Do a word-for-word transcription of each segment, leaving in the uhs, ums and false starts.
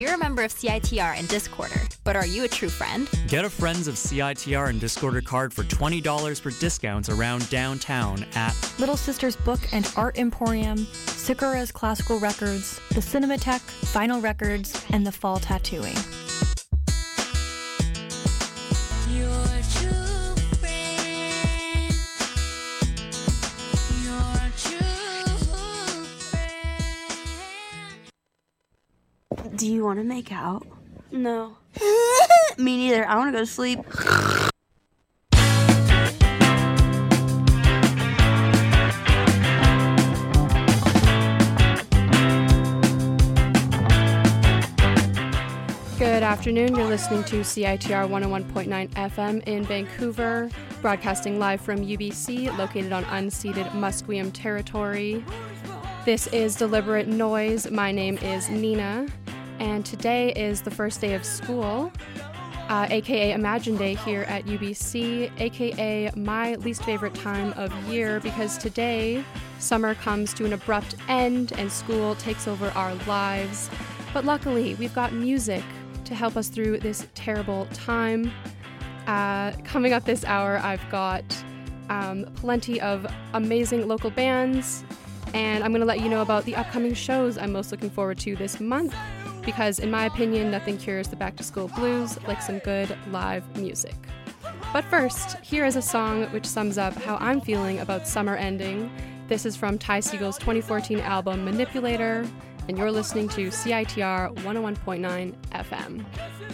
You're a member of C I T R and Discorder, but are you a true friend? Get a Friends of C I T R and Discorder card for twenty dollars for discounts around downtown at Little Sisters Book and Art Emporium, Sakura's Classical Records, the Cinematheque, Vinyl Records, and the Fall Tattooing. Do you want to make out? No. Me neither. I want to go to sleep. Good afternoon. You're listening to C I T R one oh one point nine F M in Vancouver, broadcasting live from U B C, located on unceded Musqueam territory. This is Deliberate Noise. My name is Nina. And today is the first day of school, uh, aka Imagine Day here at U B C, aka my least favorite time of year, because today summer comes to an abrupt end and school takes over our lives. But luckily, we've got music to help us through this terrible time. Uh, coming up this hour, I've got um, plenty of amazing local bands, and I'm going to let you know about the upcoming shows I'm most looking forward to this month. Because in my opinion, nothing cures the back-to-school blues like some good live music. But first, here is a song which sums up how I'm feeling about summer ending. This is from Ty Segall's twenty fourteen album, Manipulator, and you're listening to C I T R one oh one point nine F M.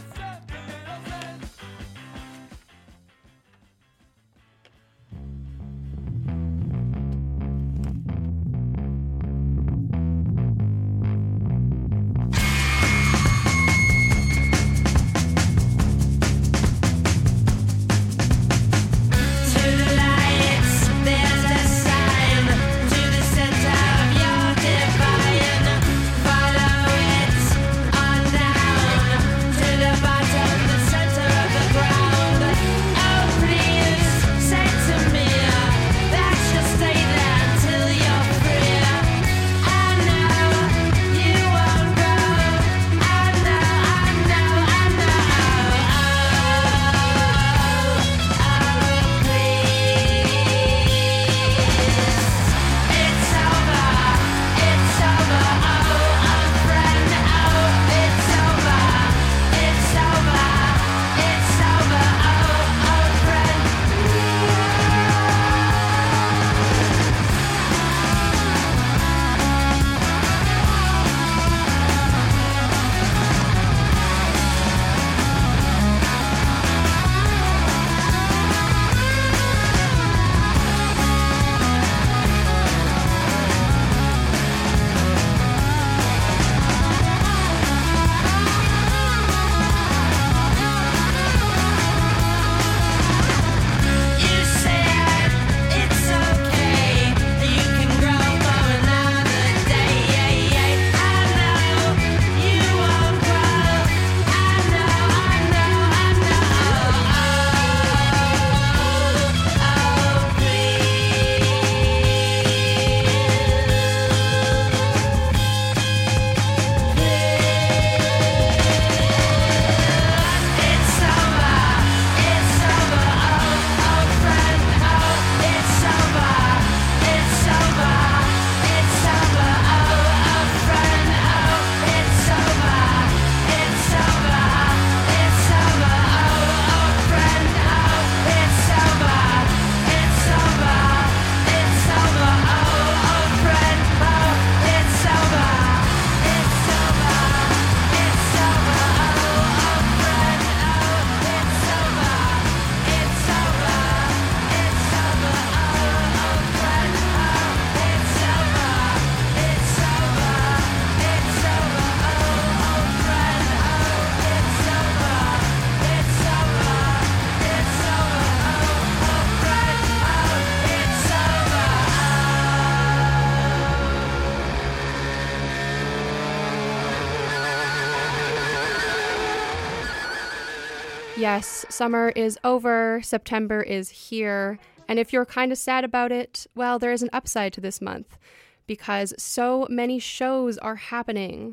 Yes, summer is over, September is here, and if you're kind of sad about it, well, there is an upside to this month, because so many shows are happening.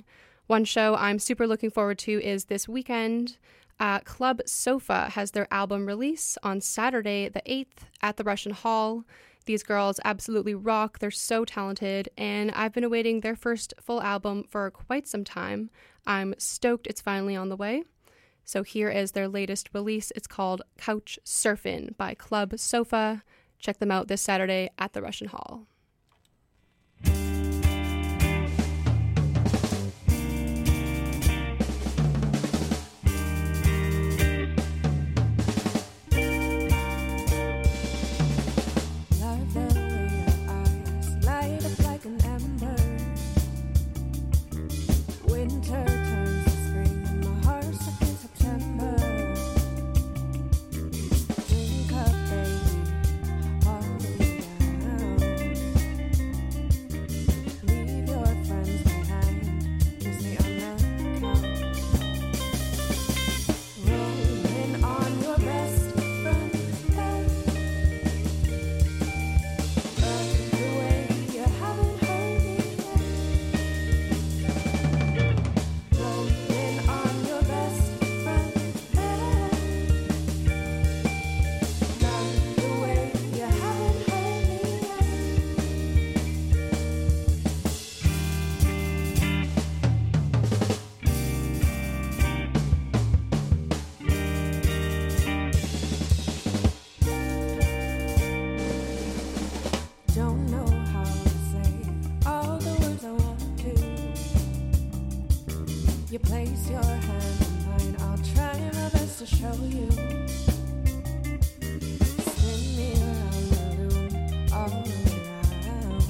One show I'm super looking forward to is this weekend. Uh, Club Sofa has their album release on Saturday the eighth at the Russian Hall. These girls absolutely rock. They're so talented, and I've been awaiting their first full album for quite some time. I'm stoked it's finally on the way. So here is their latest release. It's called Couch Surfin' by Club Sofa. Check them out this Saturday at the Russian Hall. You place your hand in mine, I'll try my best to show you. Spin me around the room, all around.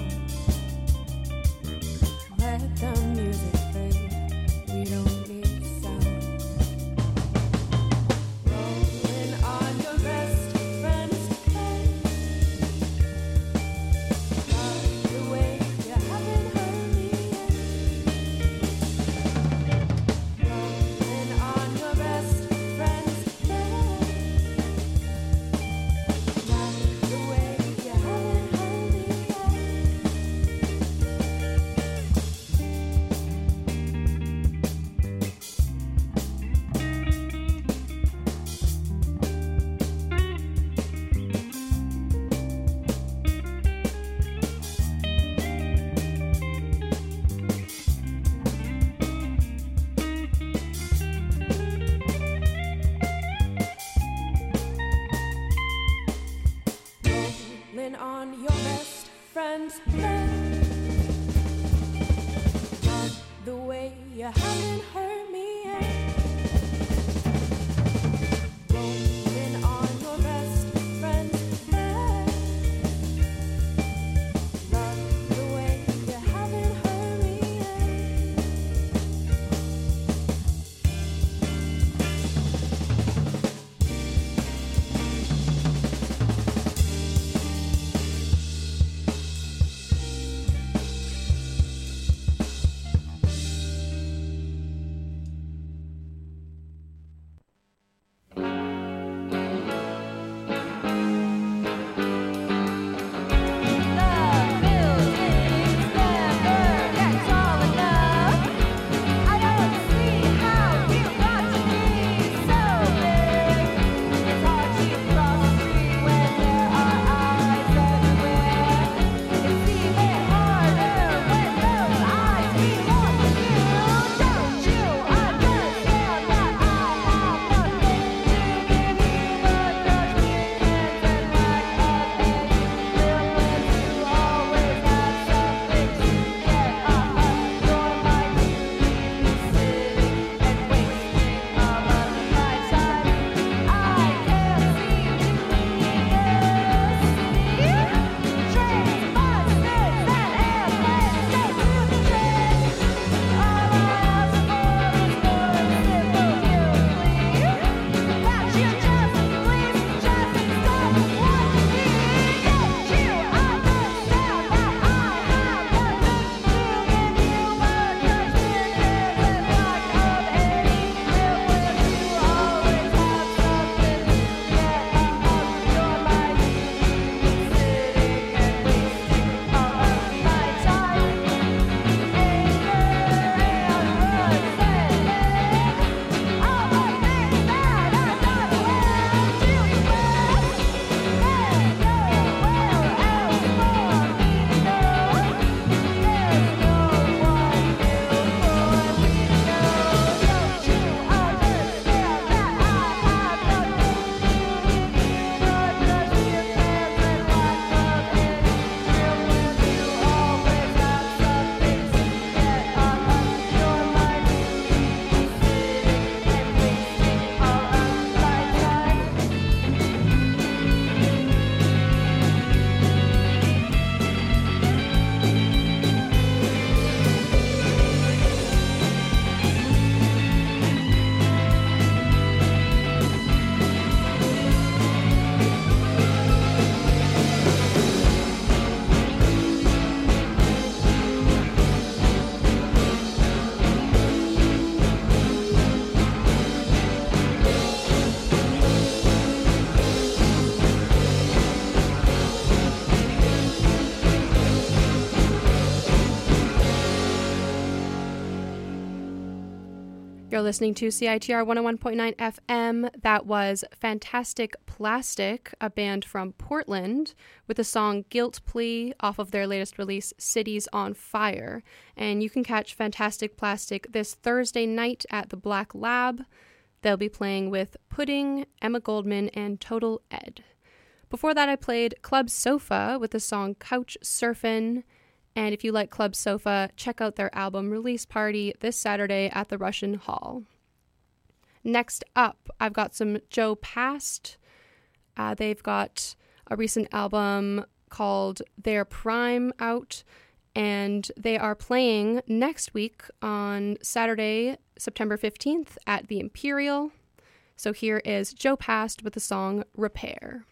Let the music fade, we don't need sound. Rolling on your best friend's bed. Love the way you haven't heard me yet. Rolling on your best friend's bed. Love the way you haven't heard me You're listening to C I T R one oh one point nine F M. That was Fantastic Plastic, a band from Portland, with the song Guilt Plea off of their latest release, Cities on Fire. And you can catch Fantastic Plastic this Thursday night at the Black Lab. They'll be playing with Pudding, Emma Goldman, and Total Ed. Before that, I played Club Sofa with the song Couch Surfin'. And if you like Club Sofa, check out their album release party this Saturday at the Russian Hall. Next up, I've got some Joe Past. Uh, they've got a recent album called Their Prime out, and they are playing next week on Saturday, September fifteenth at the Imperial. So here is Joe Past with the song Repair.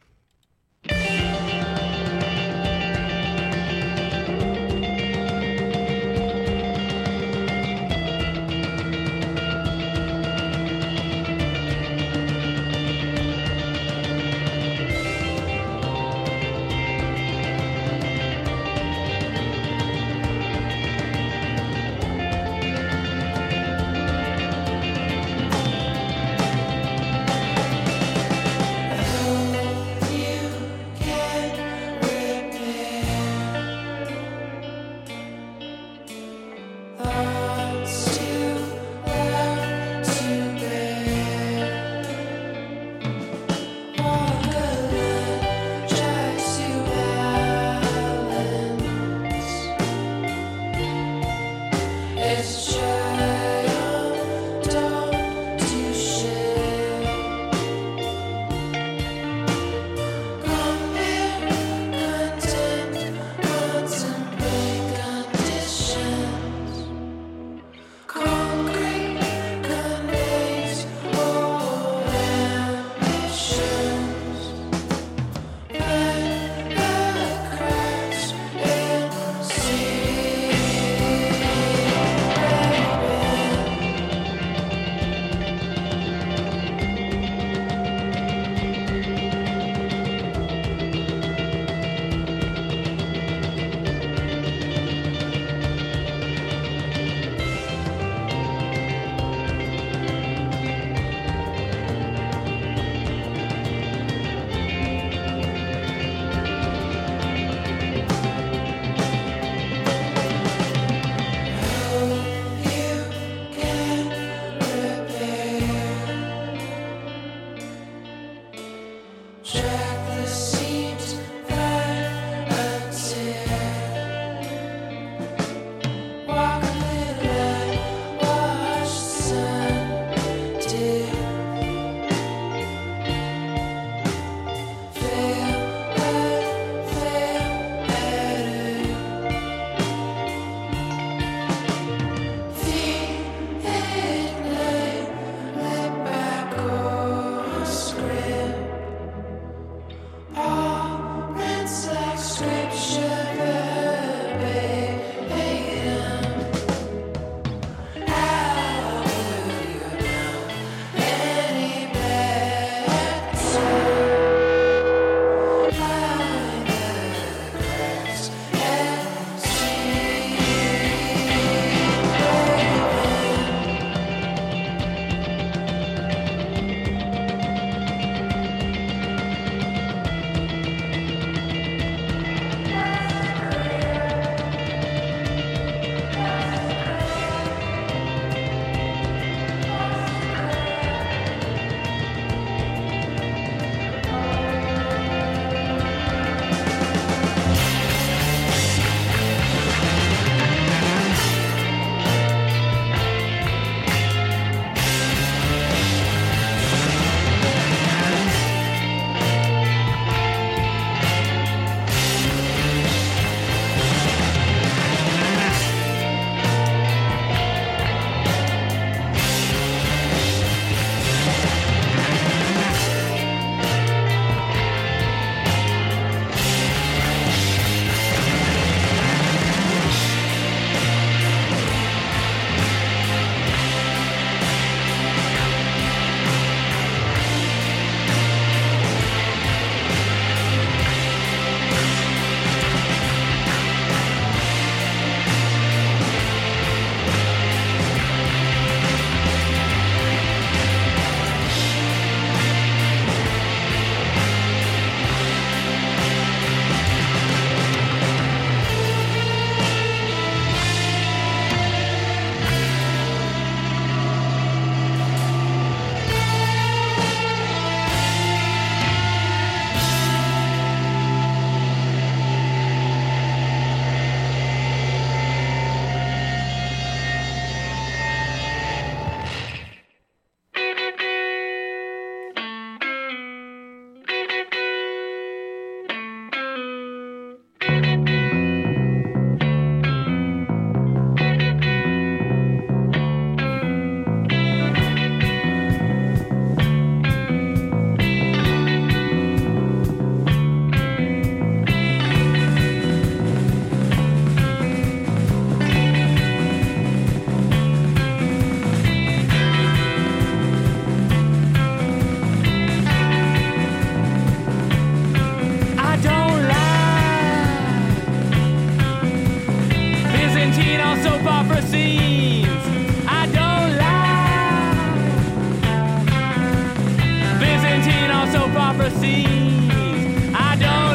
prophecies I don't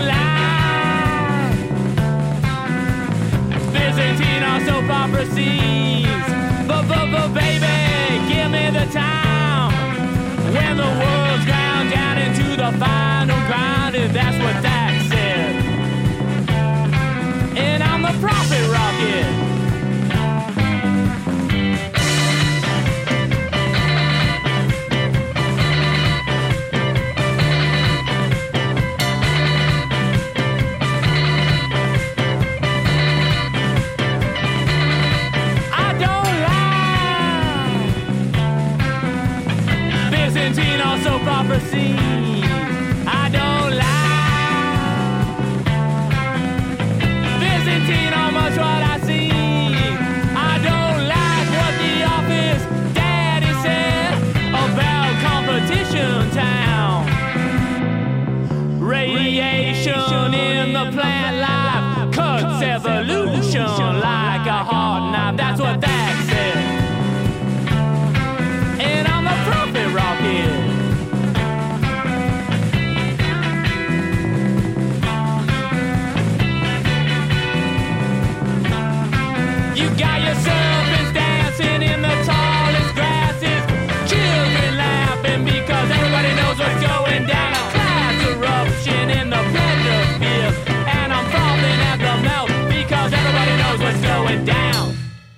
like. Byzantine soap prophecies. But, but, but, baby, give me the time when the world's ground down into the final grind, and that's what Dak said. And I'm the prophet rocket. Also prophecy I don't like. Byzantine almost what I see. I don't like what the office daddy said about competition town. Radiation in the plant life cuts evolution like a hard knife. That's what that said. And I'm the prophet rocket. You got your serpents dancing in the tallest grasses, children laughing because everybody knows what's going down. A class eruption in the pleasure field, and I'm frothing at the mouth because everybody knows what's going down.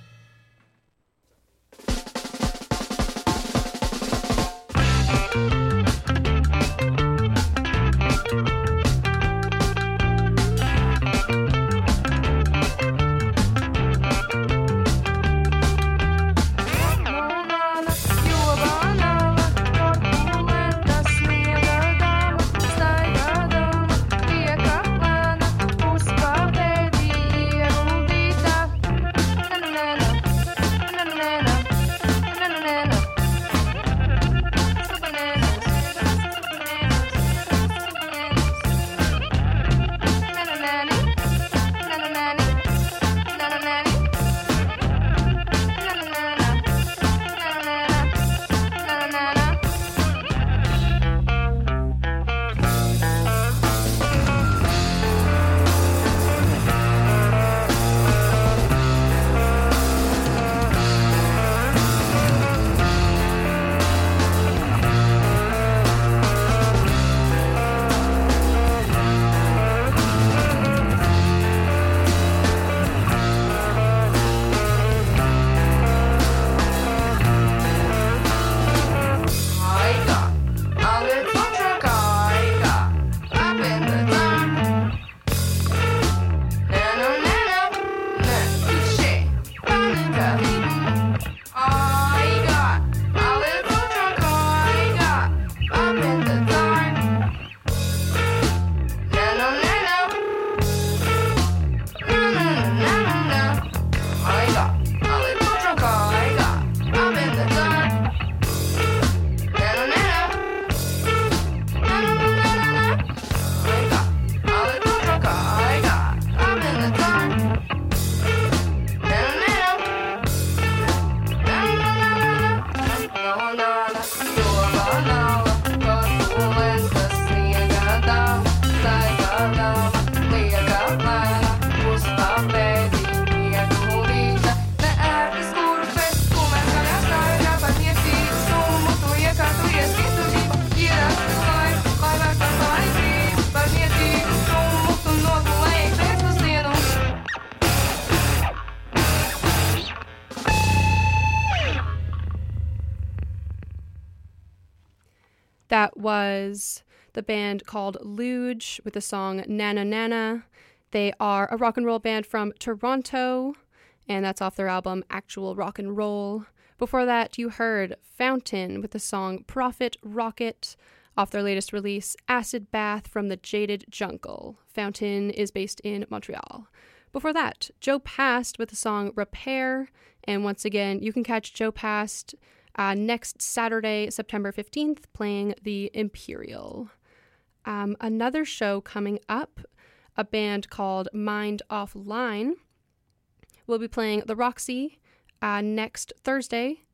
That was the band called Luge with the song Nana Nana. They are a rock and roll band from Toronto, and that's off their album Actual Rock and Roll. Before that, you heard Fountain with the song Prophet Rocket off their latest release, Acid Bath from the Jaded Jungle. Fountain is based in Montreal. Before that, Joe Past with the song Repair, and once again, you can catch Joe Past Uh, next Saturday, September fifteenth, playing the Imperial. Um, another show coming up, a band called Mind Offline, will be playing the Roxy uh, next Thursday,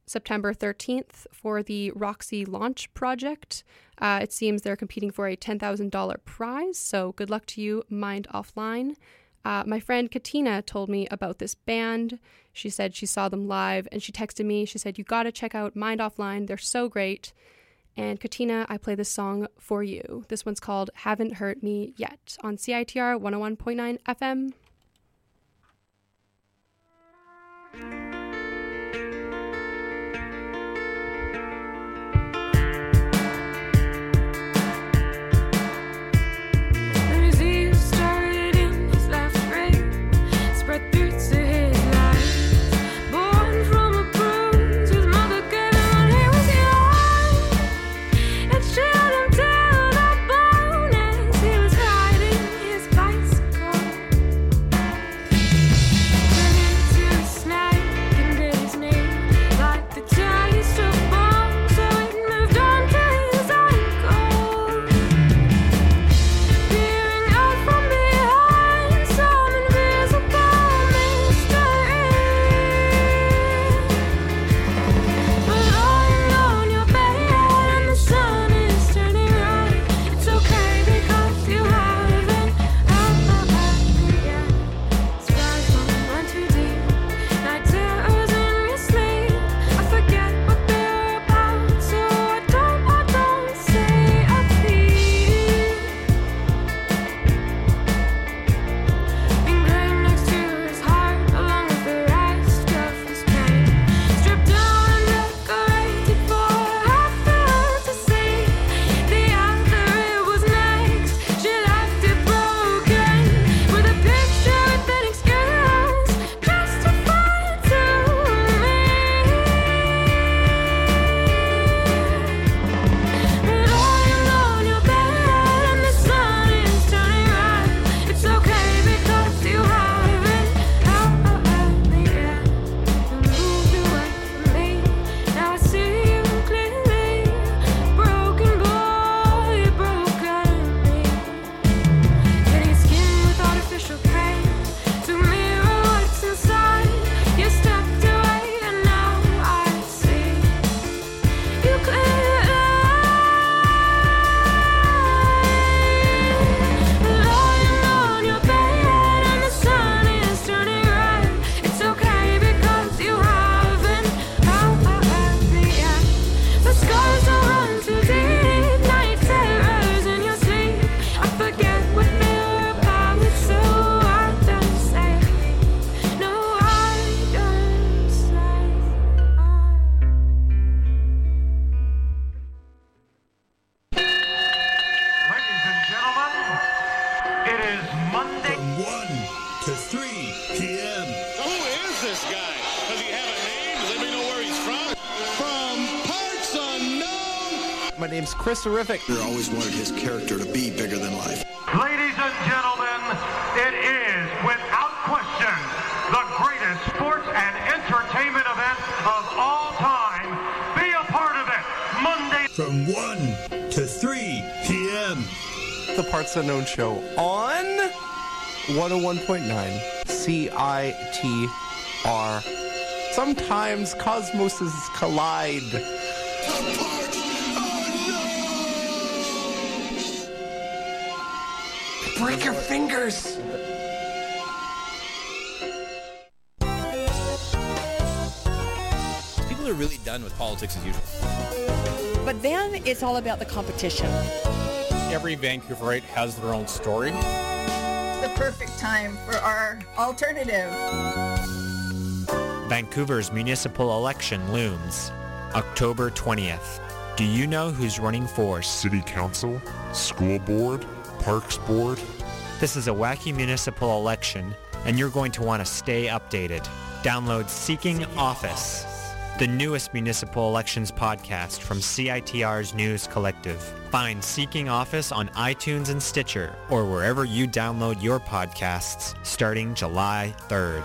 September thirteenth for the Roxy Launch Project. Uh, it seems they're competing for a ten thousand dollars prize, so good luck to you, Mind Offline. Uh, my friend Katina told me about this band. She said she saw them live, and she texted me. She said, you gotta check out Mind Offline. They're so great. And Katina, I play this song for you. This one's called Haven't Hurt Me Yet on C I T R one oh one point nine F M. My name's Chris Horrific. I always wanted his character to be bigger than life. Ladies and gentlemen, it is, without question, the greatest sports and entertainment event of all time. Be a part of it, Monday from one to three p.m. The Parts Unknown Show on one oh one point nine C I T R. Sometimes cosmoses collide. Break your fingers! People are really done with politics as usual. But then it's all about the competition. Every Vancouverite has their own story. The perfect time for our alternative. Vancouver's municipal election looms, October twentieth. Do you know who's running for City Council, School Board, Parks Board? This is a wacky municipal election, and you're going to want to stay updated. Download Seeking Office, the newest municipal elections podcast from C I T R's News Collective. Find Seeking Office on iTunes and Stitcher, or wherever you download your podcasts, starting July third.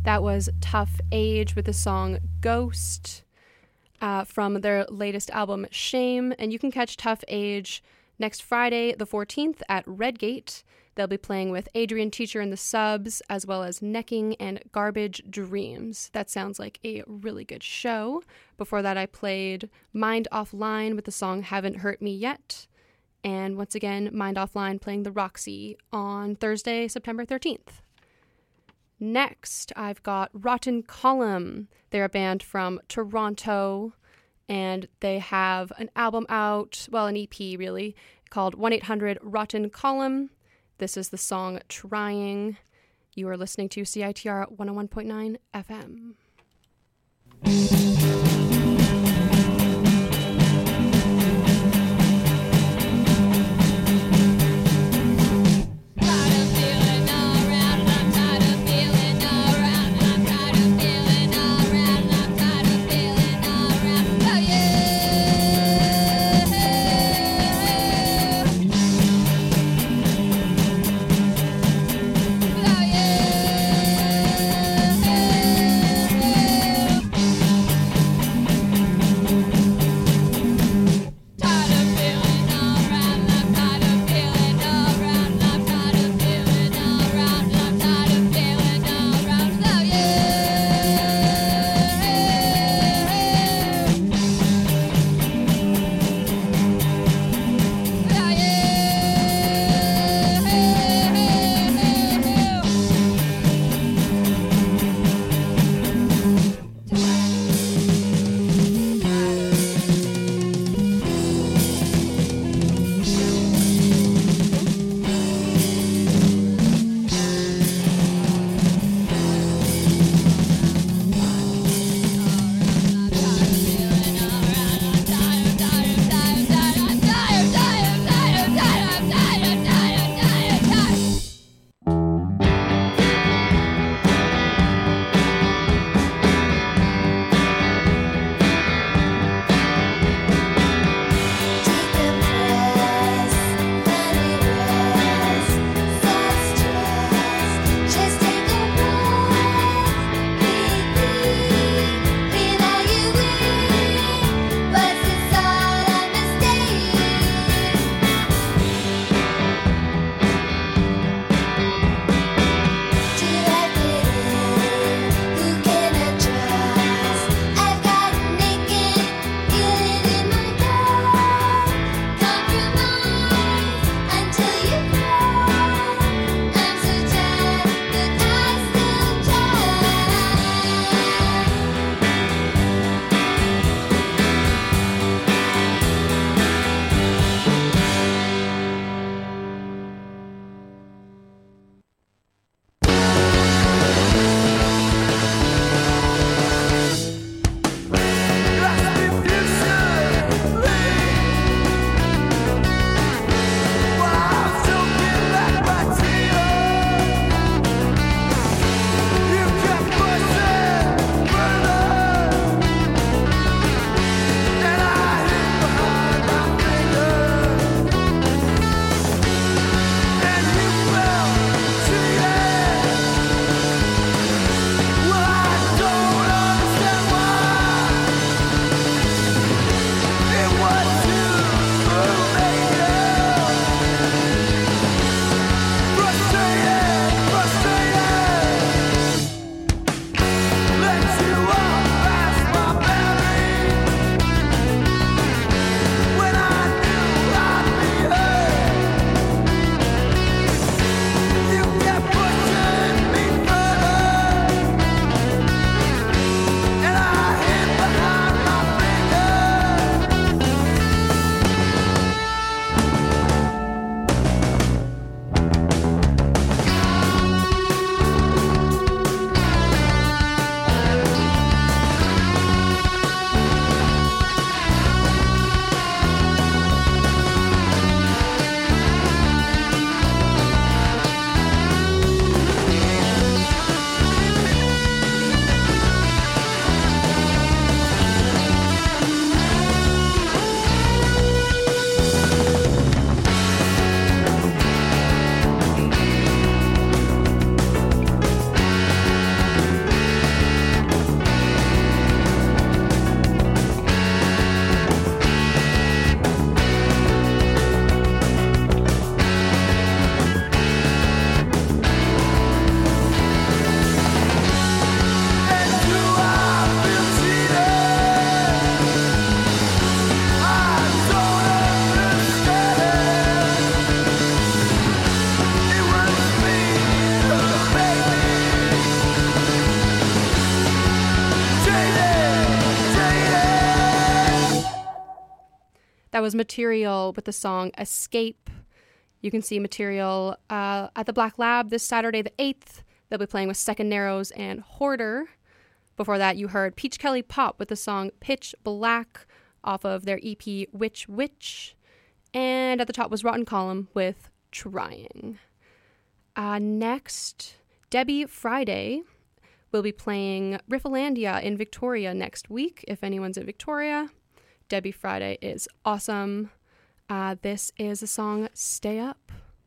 That was Tough Age with the song Ghost uh, from their latest album, Shame. And you can catch Tough Age next Friday, the fourteenth, at Redgate. They'll be playing with Adrian Teacher and the Subs, as well as Necking and Garbage Dreams. That sounds like a really good show. Before that, I played Mind Offline with the song Haven't Hurt Me Yet. And once again, Mind Offline playing the Roxy on Thursday, September thirteenth. Next, I've got Rotten Column. They're a band from Toronto, and they have an album out, well, an E P really, called one eight hundred Rotten Column. This is the song Trying. You are listening to C I T R one oh one point nine F M. was Material with the song Escape. You can see Material uh, at the Black Lab this Saturday the eighth. They'll be playing with Second Narrows and Hoarder. Before that, you heard Peach Kelly Pop with the song Pitch Black off of their E P Witch Witch. And at the top was Rotten Column with Trying. Uh, next, Debbie Friday will be playing Riffalandia in Victoria next week. If anyone's in Victoria, Debbie Friday is awesome. Uh, this is the song Stay Up.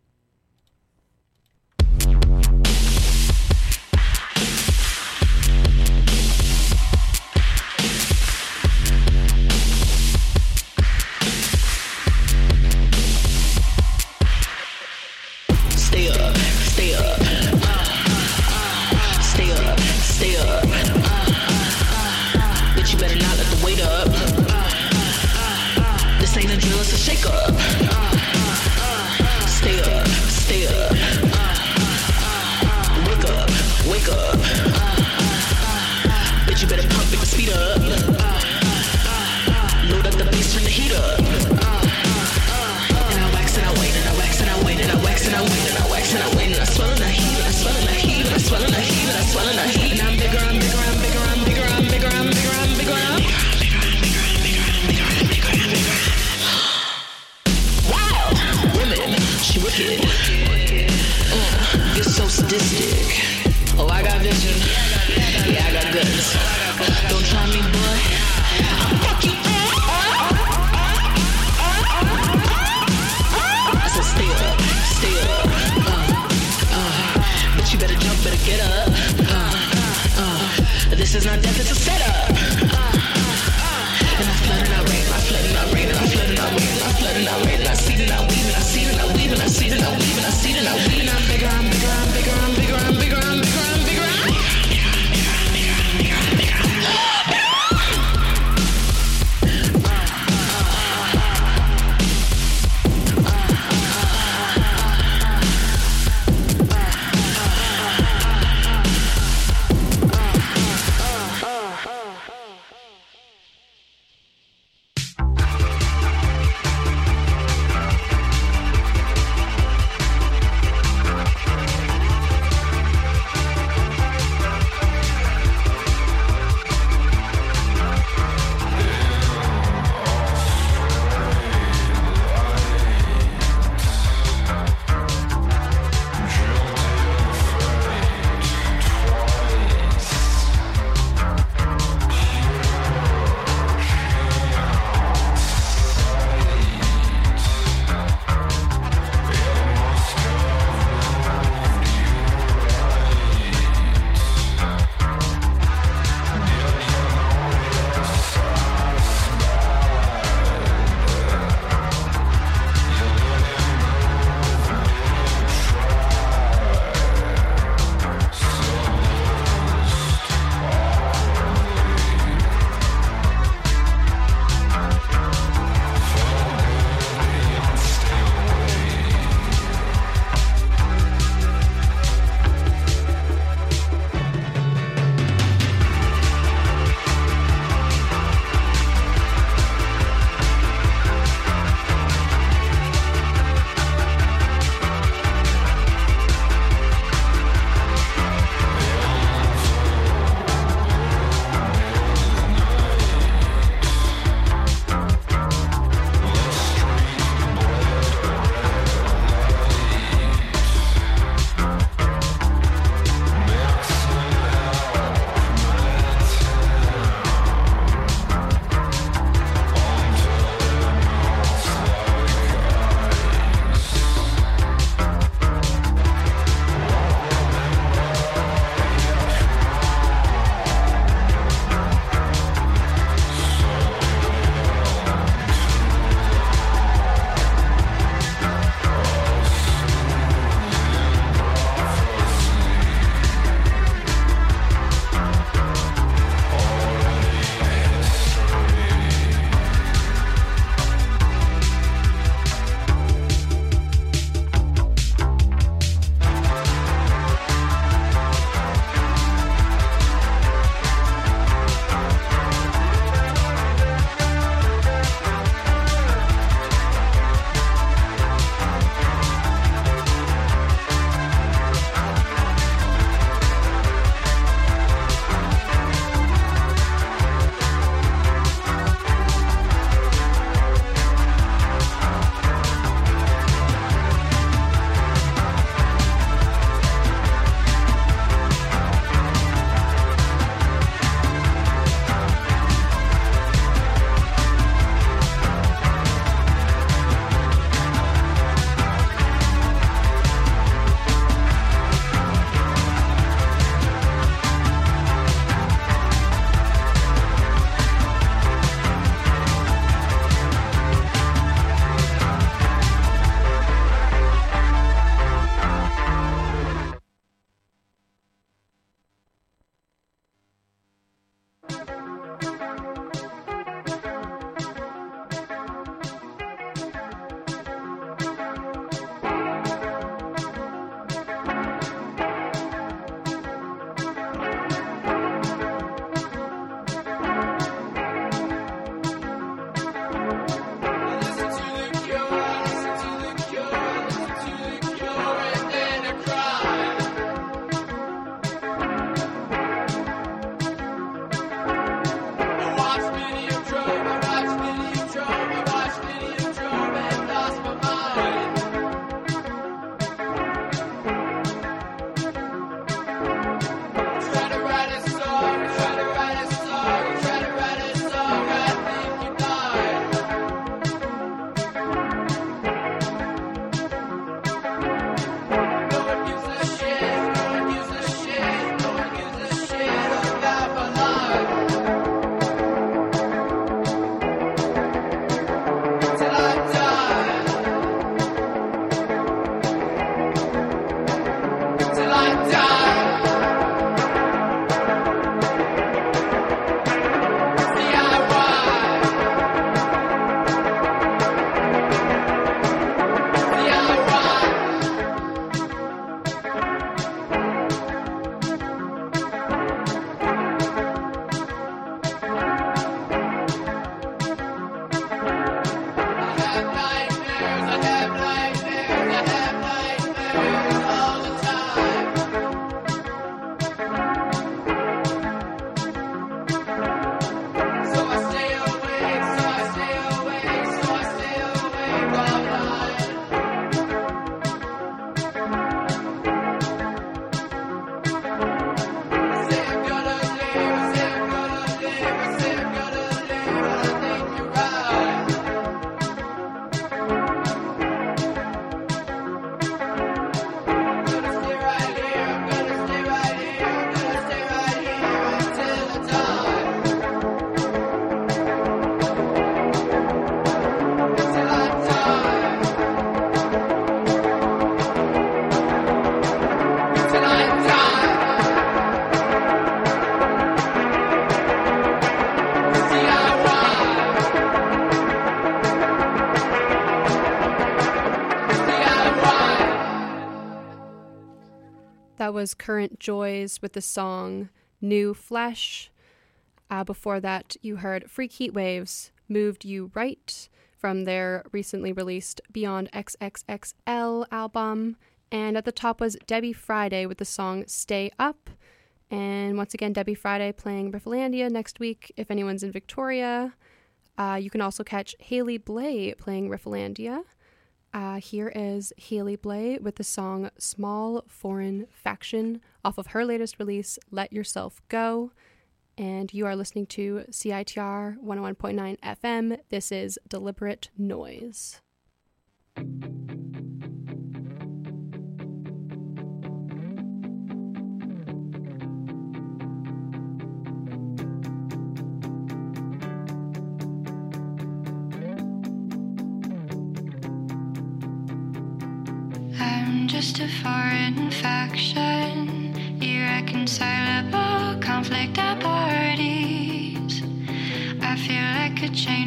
Stay up, stay up, uh, uh, stay up, stay up, uh, uh, but you better not let the weight up, uh, uh, this ain't a drill, it's a shake up, uh, uh, stay up, stay up, uh, uh, wake up, wake up, uh, bitch you better pump it to speed up, uh, uh, load up the bass, turn the heat up, uh, and I wax and I wait and I wax and I wait and I wax and I wait and I wax and I wait and I swell in the heat and I swell in the heat and I swell in the heat and I swell in the heat and I'm bigger, I'm bigger, I'm bigger, I'm bigger, I'm bigger, I'm bigger, I'm bigger, I'm wild women, she wicked, uh, you're so sadistic. Oh, I got vision, yeah, I got guts. Don't try me, boy. Fuck you. Stay up, stay up, uh, uh, but you better jump, better get up, uh, uh, this is not death, it's a setup, uh, uh, and I flood and I rain, I flood and I rain, and I flood and I rain, and I flood and I rain, and I seed and I weave, and I seed and I weave, and I seed and I weave, and I seed and I weave, and I'm bigger, I'm bigger, I'm bigger, I'm bigger, I'm bigger, I'm bigger, I'm bigger, I'm bigger, That was Current Joys with the song New Flesh. Uh, before that, you heard Freak Heat Waves, Moved You Right, from their recently released Beyond X X X L album. And at the top was Debbie Friday with the song Stay Up. And once again, Debbie Friday playing Rifflandia next week if anyone's in Victoria. Uh, you can also catch Haley Blay playing Rifflandia. Uh, here is Haley Blay with the song Small Foreign Faction off of her latest release, Let Yourself Go. And you are listening to C I T R one oh one point nine F M. This is Deliberate Noise. I'm just a foreign faction, irreconcilable conflict at parties. I feel like a chain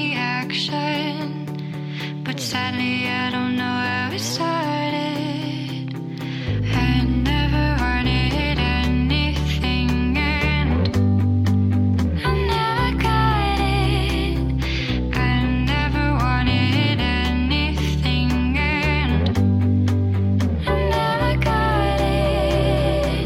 reaction, but sadly I don't know how it started. I never wanted anything and I never got it. I never wanted anything and I never got it.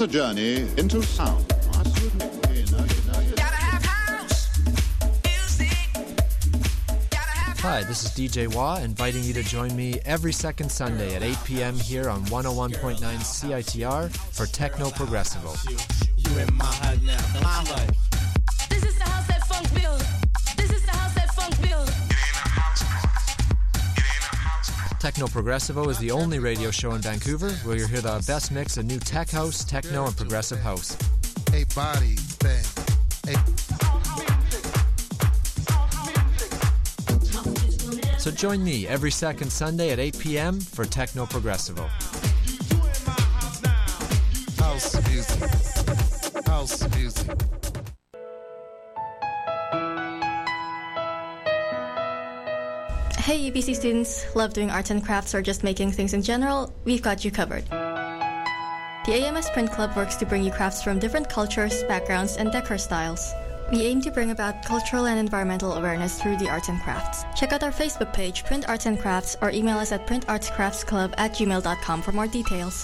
journey into sound. Hi, this is D J Wah, inviting you to join me every second Sunday at eight p.m. here on one oh one point nine C I T R for Techno Progressivo. You in my head now. This is the house that funk build. This is the house that funk build. Techno Progressivo is the only radio show in Vancouver where you'll hear the best mix of new tech house, techno, and progressive house. A body bang. A- So join me every second Sunday at eight p.m. for Techno Progressivo. House music. House music. Hey U B C students, love doing arts and crafts or just making things in general? We've got you covered. The A M S Print Club works to bring you crafts from different cultures, backgrounds, and decor styles. We aim to bring about cultural and environmental awareness through the arts and crafts. Check out our Facebook page, Print Arts and Crafts, or email us at printartscraftsclub at gmail dot com for more details.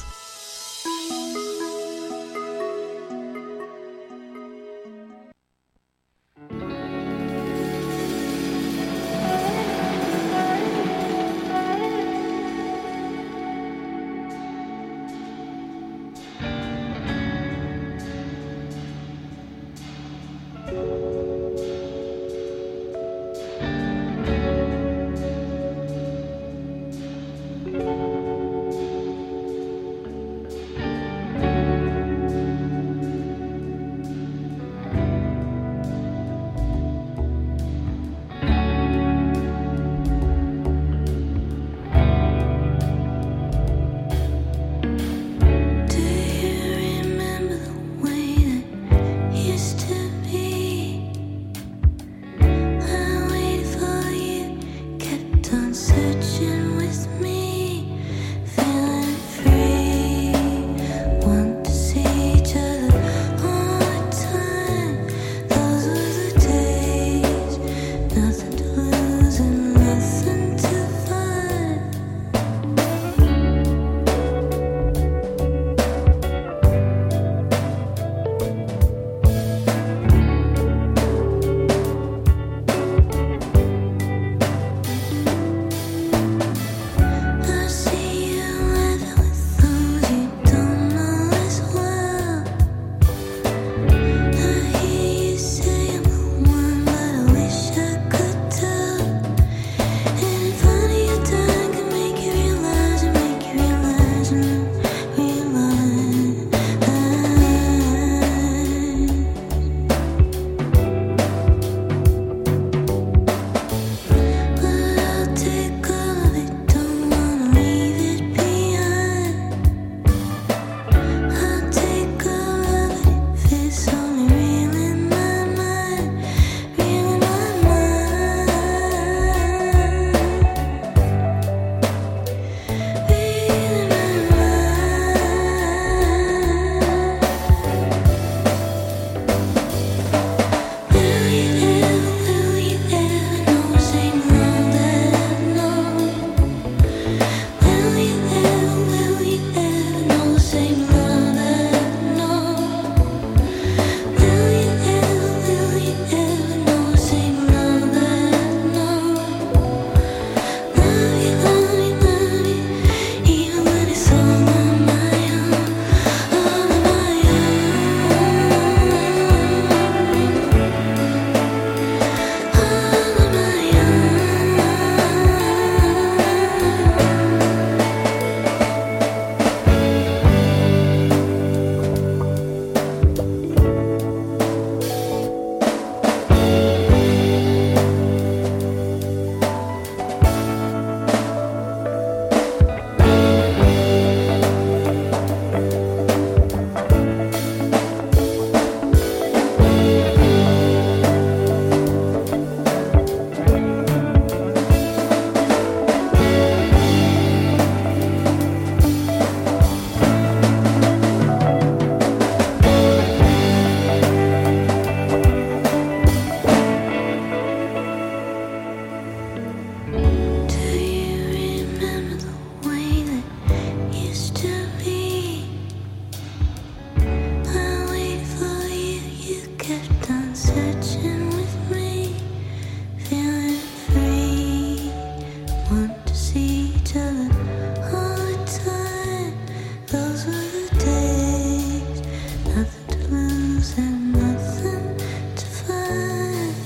searching with me, feeling free. Want to see each other all the time. Those were the days, nothing to lose and nothing to find.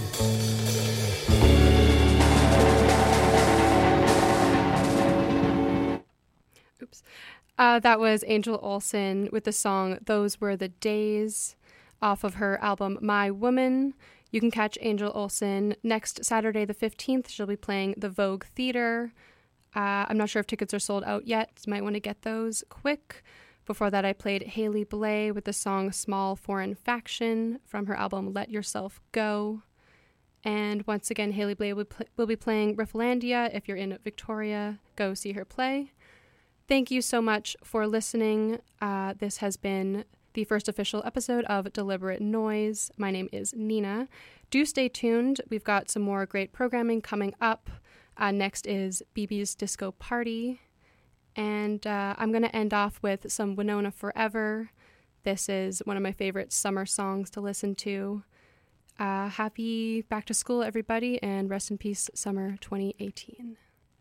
Oops. Uh, that was Angel Olsen with the song Those Were the Days off of her album My Woman. You can catch Angel Olsen next Saturday the fifteenth. She'll be playing the Vogue Theater. Uh, I'm not sure if tickets are sold out yet. So you might want to get those quick. Before that, I played Haley Blay with the song Small Foreign Faction from her album Let Yourself Go. And once again, Haley Blay will, pl- will be playing Rifflandia. If you're in Victoria, go see her play. Thank you so much for listening. Uh, this has been the first official episode of Deliberate Noise. My name is Nina. Do stay tuned. We've got some more great programming coming up. Uh, next is B B's Disco Party. And uh, I'm going to end off with some Winona Forever. This is one of my favorite summer songs to listen to. Uh, happy back to school, everybody, and rest in peace, summer twenty eighteen.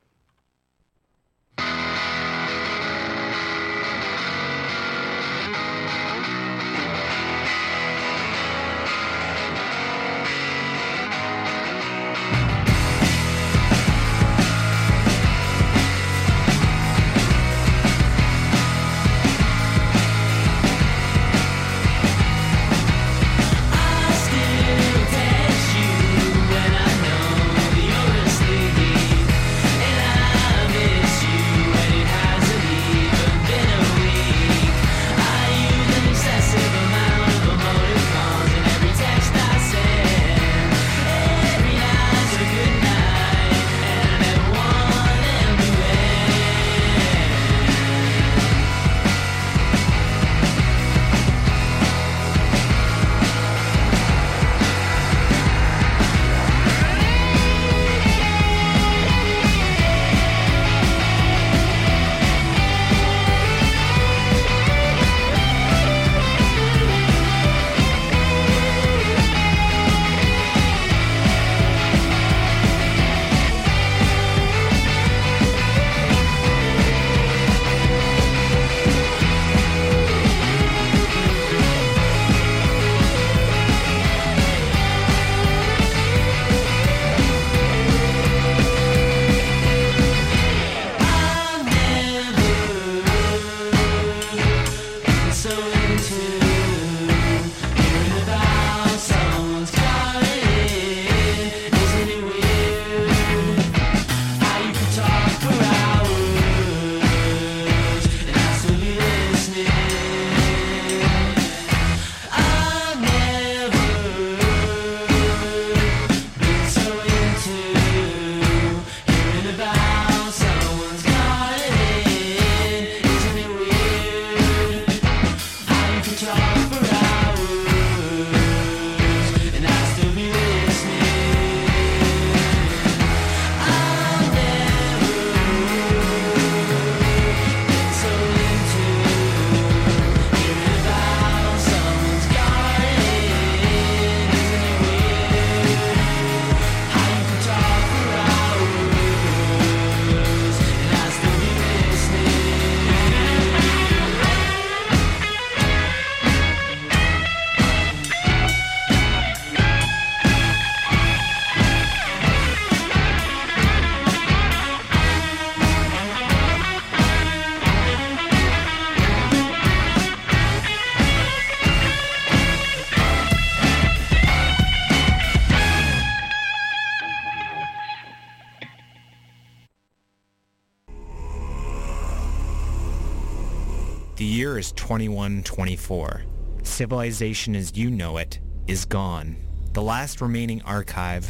The year is twenty-one twenty-four. Civilization as you know it is gone. The last remaining archive